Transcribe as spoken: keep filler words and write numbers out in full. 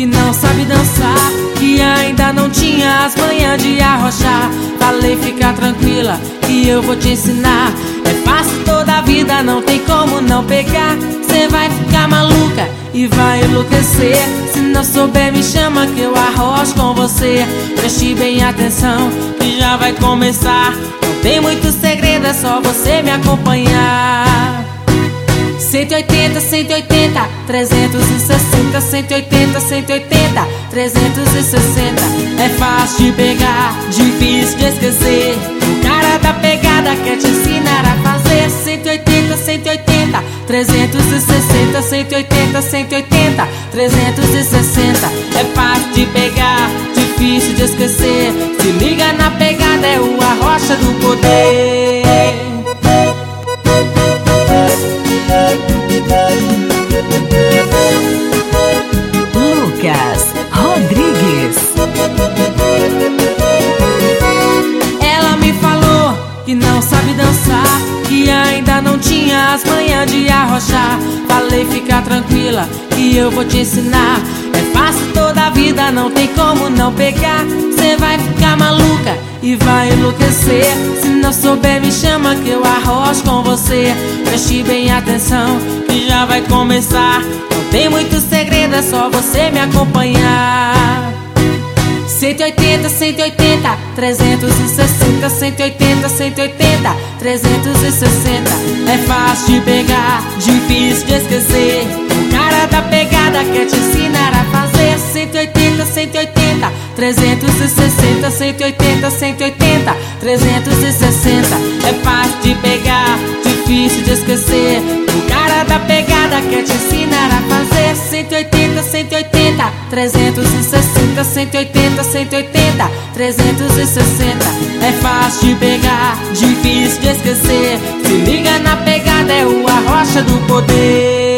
que não sabe dançar, que ainda não tinha as manhas de arrochar. Falei, fica tranquila que eu vou te ensinar. É fácil toda a vida, não tem como não pegar. Cê vai ficar maluca e vai enlouquecer. Se não souber me chama que eu arrocho com você. Preste bem atenção que já vai começar. Não tem muito segredo, é só você me acompanhar. Cento e oitenta, cento e oitenta, trezentos e sessenta, cento e oitenta, cento e oitenta, trezentos e sessenta. É fácil de pegar, difícil de esquecer. O cara da pegada quer te ensinar a fazer. Cento e oitenta, cento e oitenta, trezentos e sessenta, cento e oitenta, cento e oitenta, trezentos e sessenta. É fácil de pegar, difícil de esquecer. Se liga na pegada, é o arrocha do poder. Lucas Rodrigues. Ela me falou que não sabe dançar, que ainda não tinha as manhas de arrochar. Falei, fica tranquila que eu vou te ensinar. É fácil toda a vida, não tem como não pegar. Cê vai ficar maluca e vai enlouquecer. Se não souber me chama que eu arrocho com você. Preste bem atenção que já vai começar. Não tem muito segredo, é só você me acompanhar. Cento e oitenta, cento e oitenta, trezentos e sessenta, cento e oitenta, cento e oitenta, trezentos e sessenta. É fácil de pegar, difícil de esquecer. O cara da pegada quer te ensinar a fazer. Cento e oitenta, cento e oitenta, trezentos e sessenta, cento e oitenta, cento e oitenta, trezentos e sessenta. É fácil de pegar, difícil de esquecer. O cara da pegada quer te ensinar a fazer. Cento e oitenta, cento e oitenta, trezentos e sessenta, cento e oitenta, cento e oitenta, trezentos e sessenta. É fácil de pegar, difícil de esquecer. Se liga na pegada, é o arrocha do poder.